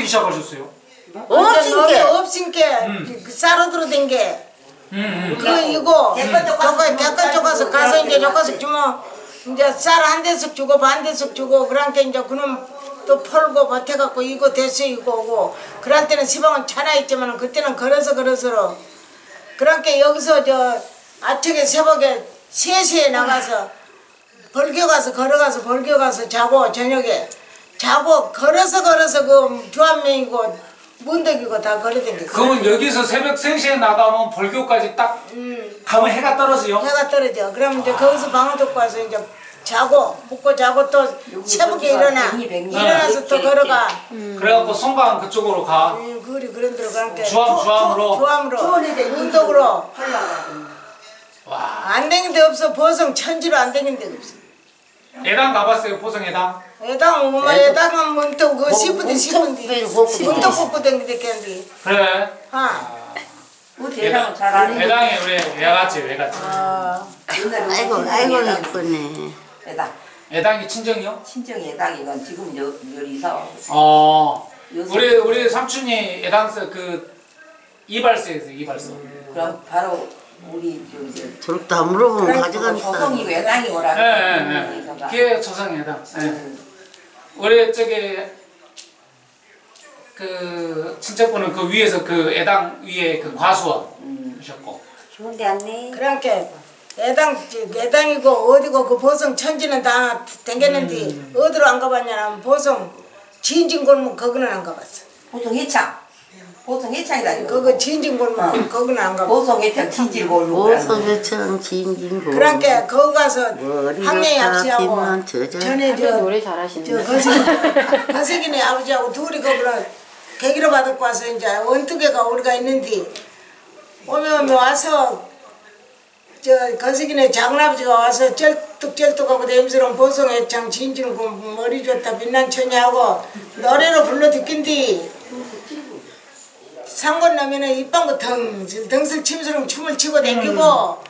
시작하셨어요? 없으니까 쌀로 들어댄 게. 이거 개껏 쪼가서 가서 이제 쪼가서 주면 이제 쌀 한 대씩 주고 반 대씩 주고 그러니까 이제 그놈 또 펄고 밭해갖고 이거 됐어 이거 오고 그럴 때는 시방은 차나 있지만 그때는 걸어서 그러니까 여기서 저 아침에 새벽에 3시에 나가서 벌교 가서 자고 저녁에 자고 걸어서 그 주한명이고 문덕이고 다 걸어다니고. 그러면 여기서 새벽 3시에 나가면 벌교까지 딱 가면 해가 떨어져요? 해가 떨어져. 그러면 이제 거기서 방을 듣고 와서 이제 자고 묵고 자고 또 새벽에 일어나서 또 걸어가. 그래갖고 송강 그쪽으로 가. 그런 데로 가니까 주암으로 문덕으로 와. 안 댕긴 데 없어. 보성 천지로 안 댕긴 데 없어. 예당 가봤어요? 보성예당? 애당은 문덕 그 10분대 문덕 뽑고 댕기겠는데. 그래. 예당 잘하네. 예당에 왜 갔지? 아이고 예쁘네. 예당이 친정이요? 친정 예당 이건 지금 여기서. 우리 삼촌이 예당서 그 이발소에서 이발소. 그럼 바로 우리 저렇게 다 물어보면 가져간다. 조성이고 예당이 오라. 네. 그게 조성 예당. 네. 우리 저기 그 친척분은 그 위에서 그 예당 위에 그 과수원 하셨고. 좋은데 안네. 그러니까 애당이고 어디고 그 보성 천지는 다 댕겼는데 어디로 안 가봤냐면 보성 진진골목 거기는 안 가봤어. 보성 해창이다 이거. 그거 진진골목 거기는 안 가봤어. 보성 해창 진진골목. 보성해창 진진골목. 그러니까 거기 가서 학년이 아버지하고 전에 노래 잘하시네. 거세기네 아버지하고 둘이 거기로 계기로 받고 와서 이제 원두개가 우리가 있는데 오면 와서 저 거세기네 장아버지가 와서 쩔뚝하고 냄새로 보성해창 진진골목 머리 좋다 빛난 천이하고 노래로 불러 듣긴디 상권 나면은 입방구 덩슬 침스러운 춤을 추고 댕기고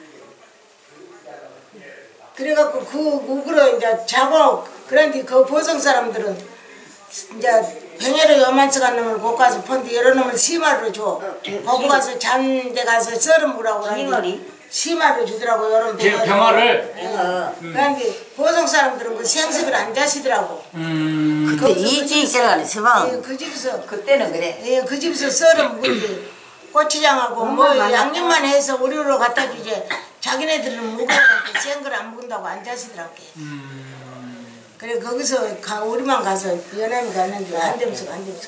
그래갖고 그 우그로 이제 자고 그런데 그 보성 사람들은 이제 병해로 요만치 간 놈을 고 가서 펀드 여러 놈을 시마로 줘. 거기 가서 잔데 가서 썰은 무라고 하는데 시마로 주더라고 여러 병어를. 그런데 보성 사람들은 그 생식을 안 자시더라고. 그때 이지이제가 세방. 그 집에서 그때는 그래. 예, 그 집에서 썰은 묵은데 고추장하고 뭐 양념만 해서 우리로 갖다 주지 자기네들은 무거워 센 걸 안 먹는다고 안 자시더라고. 그래 거기서 우리만 가서 연애는 갔는데 한 점씩